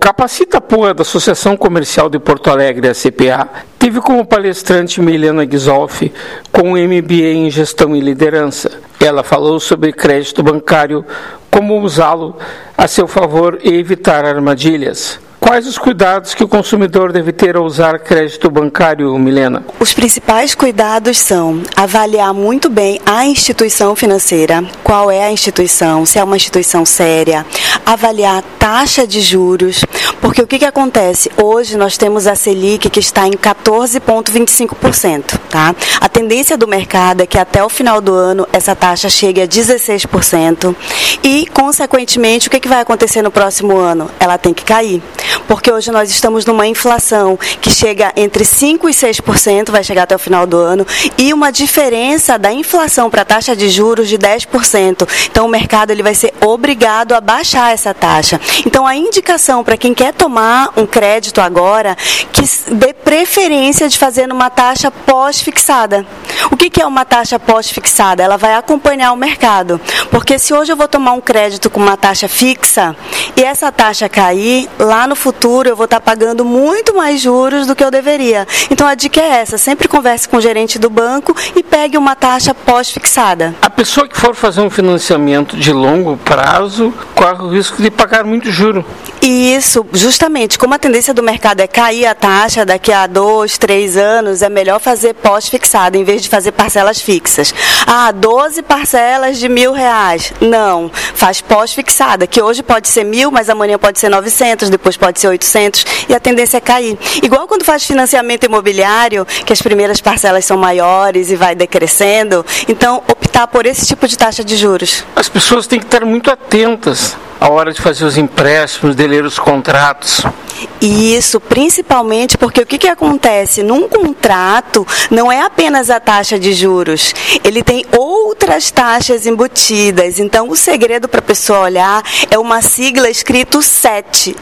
Capacita Poa, da Associação Comercial de Porto Alegre, a CPA, teve como palestrante Milena Gisolfi, com um MBA em Gestão e Liderança. Ela falou sobre crédito bancário, como usá-lo a seu favor e evitar armadilhas. Quais os cuidados que o consumidor deve ter ao usar crédito bancário, Milena? Os principais cuidados são avaliar muito bem a instituição financeira, qual é a instituição, se é uma instituição séria, avaliar a taxa de juros, porque o que acontece? Hoje nós temos a Selic que está em 14,25%, tá? A tendência do mercado é que até o final do ano essa taxa chegue a 16% e, consequentemente, o que vai acontecer no próximo ano? Ela tem que cair. Porque hoje nós estamos numa inflação que chega entre 5% e 6%, vai chegar até o final do ano, e uma diferença da inflação para a taxa de juros de 10%. Então o mercado ele vai ser obrigado a baixar essa taxa. Então a indicação para quem quer tomar um crédito agora, que dê preferência de fazer numa taxa pós-fixada. O que é uma taxa pós-fixada? Ela vai acompanhar o mercado. Porque se hoje eu vou tomar um crédito com uma taxa fixa e essa taxa cair, lá no futuro eu vou estar pagando muito mais juros do que eu deveria. Então a dica é essa, sempre converse com o gerente do banco e pegue uma taxa pós-fixada. A pessoa que for fazer um financiamento de longo prazo corre o risco de pagar muito juro. E isso, justamente, como a tendência do mercado é cair a taxa daqui a 2, 3 anos, é melhor fazer pós-fixado em vez de fazer parcelas fixas. 12 parcelas de R$1.000. Não, faz pós-fixada, que hoje pode ser 1.000, mas amanhã pode ser 900, depois pode ser 800, e a tendência é cair. Igual quando faz financiamento imobiliário, que as primeiras parcelas são maiores e vai decrescendo, então optar por esse tipo de taxa de juros. As pessoas têm que estar muito atentas à hora de fazer os empréstimos, de ler os contratos. Isso, principalmente porque o que acontece? Num contrato, não é apenas a taxa de juros, ele tem outras taxas embutidas. Então, o segredo para a pessoa olhar é uma sigla escrito CET,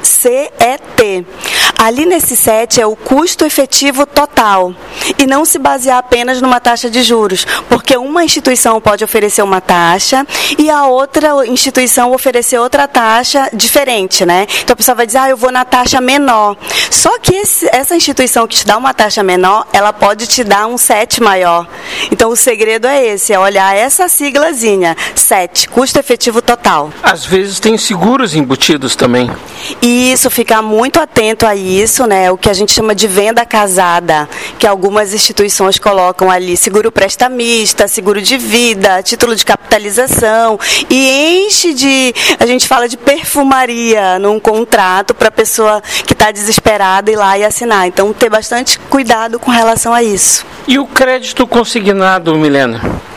C-E-T. Ali nesse CET é o custo efetivo total e não se basear apenas numa taxa de juros, porque uma instituição pode oferecer uma taxa e a outra instituição oferecer outra taxa diferente, né? Então, a pessoa vai dizer, eu vou na taxa menor. Só que essa instituição que te dá uma taxa menor, ela pode te dar um CET maior. Então, o segredo é esse, é olhar essa siglazinha, CET, custo efetivo total. Às vezes tem seguros embutidos também. E isso, ficar muito atento a isso, né? O que a gente chama de venda casada, que algumas instituições colocam ali, seguro prestamista, seguro de vida, título de capitalização, e enche de, a gente fala de perfumaria num contrato para a pessoa que está desesperada ir lá e assinar. Então, ter bastante cuidado com relação a isso. E o crédito consignado, Milena?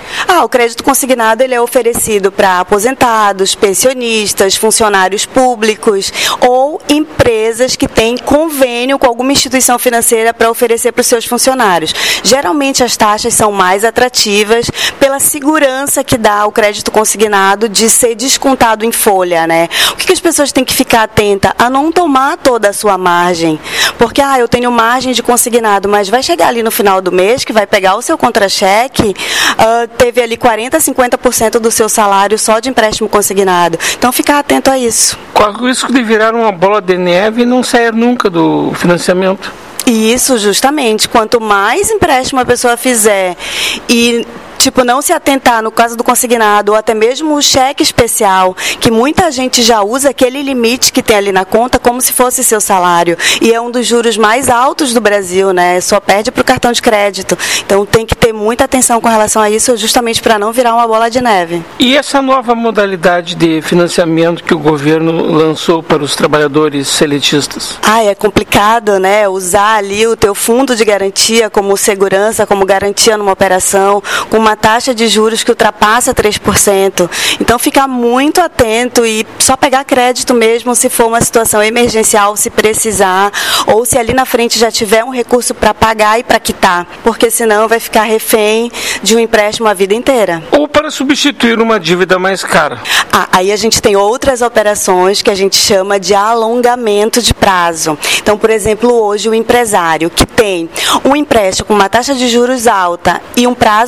O crédito consignado ele é oferecido para aposentados, pensionistas, funcionários públicos ou empresas que têm convênio com alguma instituição financeira para oferecer para os seus funcionários. Geralmente as taxas são mais atrativas pela segurança que dá o crédito consignado de ser descontado em folha, né? O que as pessoas têm que ficar atenta a não tomar toda a sua margem, porque eu tenho margem de consignado, mas vai chegar ali no final do mês que vai pegar o seu contra-cheque, teve ali 40%, 50% do seu salário só de empréstimo consignado. Então, ficar atento a isso. Corre o risco de virar uma bola de neve e não sair nunca do financiamento. Isso, justamente. Quanto mais empréstimo a pessoa fizer e não se atentar no caso do consignado ou até mesmo o cheque especial, que muita gente já usa aquele limite que tem ali na conta como se fosse seu salário. E é um dos juros mais altos do Brasil, né? Só perde para o cartão de crédito. Então tem que ter muita atenção com relação a isso, justamente para não virar uma bola de neve. E essa nova modalidade de financiamento que o governo lançou para os trabalhadores seletistas? É complicado, né? Usar ali o teu fundo de garantia como segurança, como garantia numa operação, com uma taxa de juros que ultrapassa 3%. Então, ficar muito atento e só pegar crédito mesmo se for uma situação emergencial, se precisar, ou se ali na frente já tiver um recurso para pagar e para quitar, porque senão vai ficar refém de um empréstimo a vida inteira. Ou para substituir uma dívida mais cara. Aí a gente tem outras operações que a gente chama de alongamento de prazo. Então, por exemplo, hoje o empresário que tem um empréstimo com uma taxa de juros alta e um prazo curto,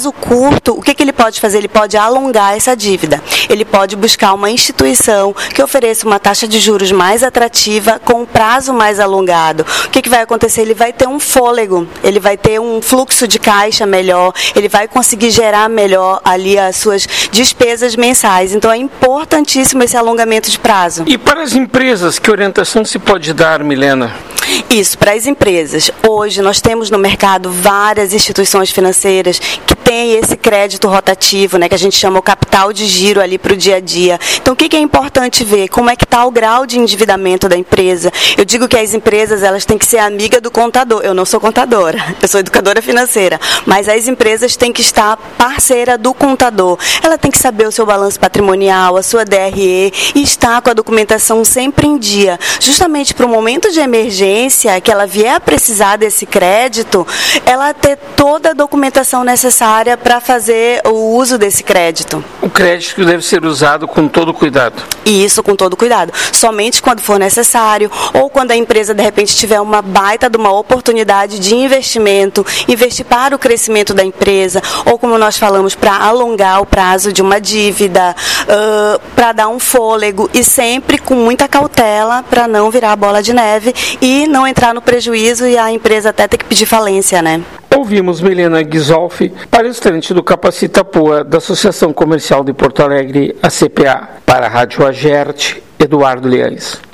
curto, o que ele pode fazer? Ele pode alongar essa dívida. Ele pode buscar uma instituição que ofereça uma taxa de juros mais atrativa com um prazo mais alongado. O que vai acontecer? Ele vai ter um fôlego, ele vai ter um fluxo de caixa melhor, ele vai conseguir gerar melhor ali as suas despesas mensais. Então é importantíssimo esse alongamento de prazo. E para as empresas, que orientação se pode dar, Milena? Isso, para as empresas. Hoje nós temos no mercado várias instituições financeiras que têm esse crédito rotativo, né, que a gente chama o capital de giro ali para o dia a dia. Então o que é importante ver? Como é que está o grau de endividamento da empresa? Eu digo que as empresas elas têm que ser amiga do contador. Eu não sou contadora, eu sou educadora financeira, mas as empresas têm que estar parceira do contador. Ela tem que saber o seu balanço patrimonial, a sua DRE e estar com a documentação sempre em dia, justamente para o momento de emergência que ela vier a precisar desse crédito, ela ter toda a documentação necessária para fazer o uso desse crédito. O crédito deve ser usado com todo cuidado. E isso com todo cuidado. Somente quando for necessário ou quando a empresa de repente tiver uma baita de uma oportunidade de investimento, investir para o crescimento da empresa ou como nós falamos, para alongar o prazo de uma dívida, para dar um fôlego e sempre com muita cautela para não virar bola de neve e não entrar no prejuízo e a empresa até ter que pedir falência, né? Ouvimos Milena Ghisolfi, palestrante do Capacita Poa da Associação Comercial de Porto Alegre, a CPA. Para a Rádio Agerte, Eduardo Liares.